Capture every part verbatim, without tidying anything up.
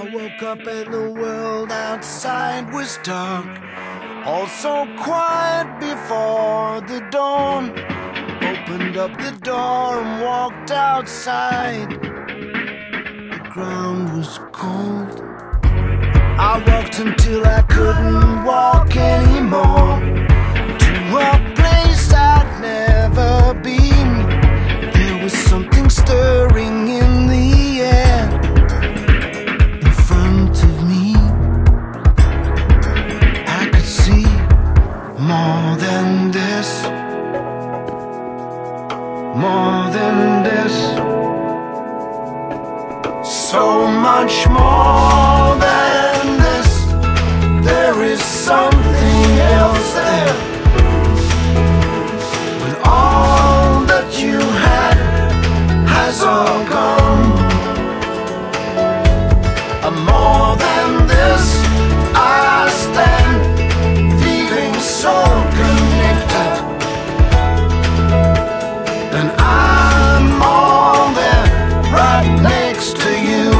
I woke up and the world outside was dark, all so quiet before the dawn. Opened up the door and walked outside. The ground was cold. I walked until I couldn't walk anymore, to a place I'd never been. There was something stirring in the air in front of me. I could see more than this, more than this, so much more than this. There is something else there, when all that you had has all gone. A more than this, I stand feeling so connected, and I'm all there right next to you.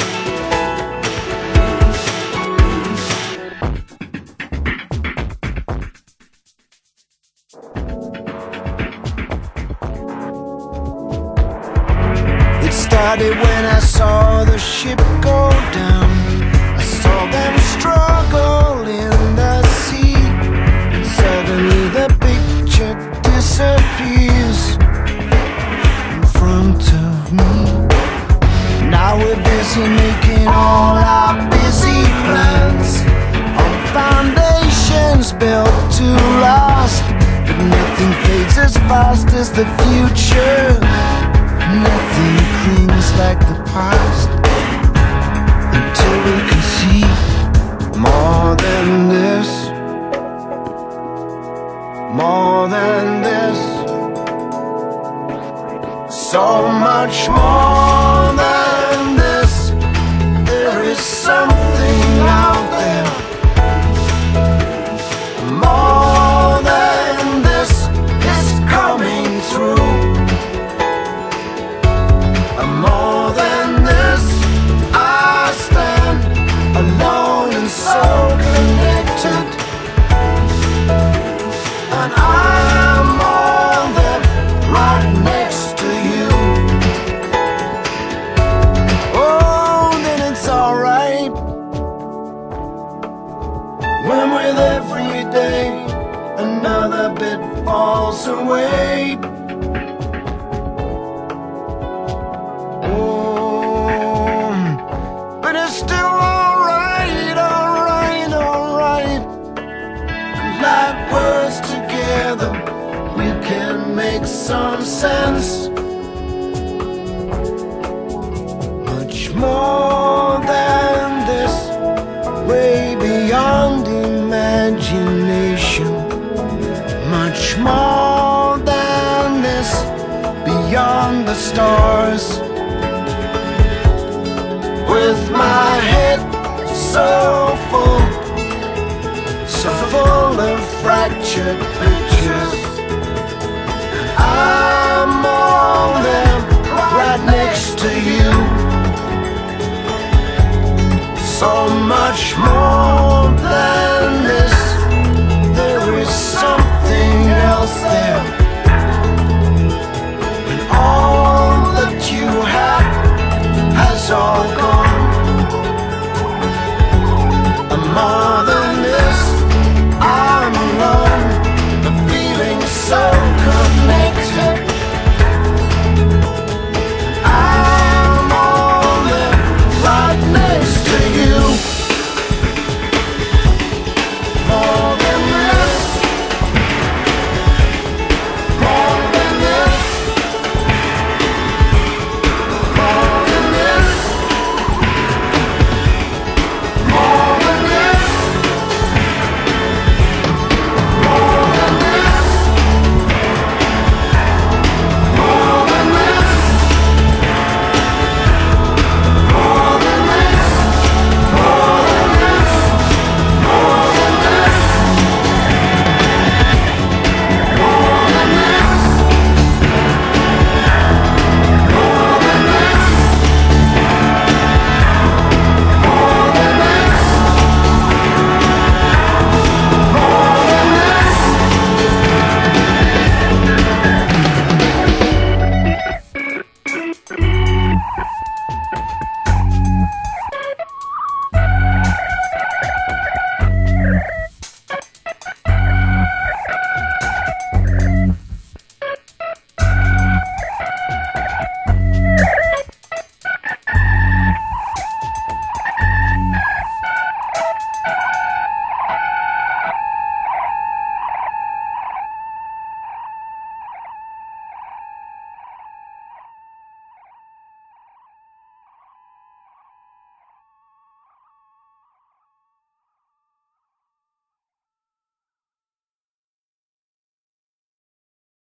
It started when I saw the ship go down. I saw them struggle in the sea, and suddenly the picture disappears in front of me. Now we're busy making all our busy plans, on foundations built to last. But nothing fades as fast as the future. Nothing clings like the past, until we can see more than this, more than this, so much more than this. There is something out there, more than this is coming through. More than this, I stand alone and so connected, and I'm all there right next to you. Oh, then it's alright when with every day another bit falls away. Still alright, alright, alright. Like words together, we can make some sense. Much more than this, way beyond imagination. Much more than this, beyond the stars. With my head so full, so full of fractured pictures, I'm all there right next to you. So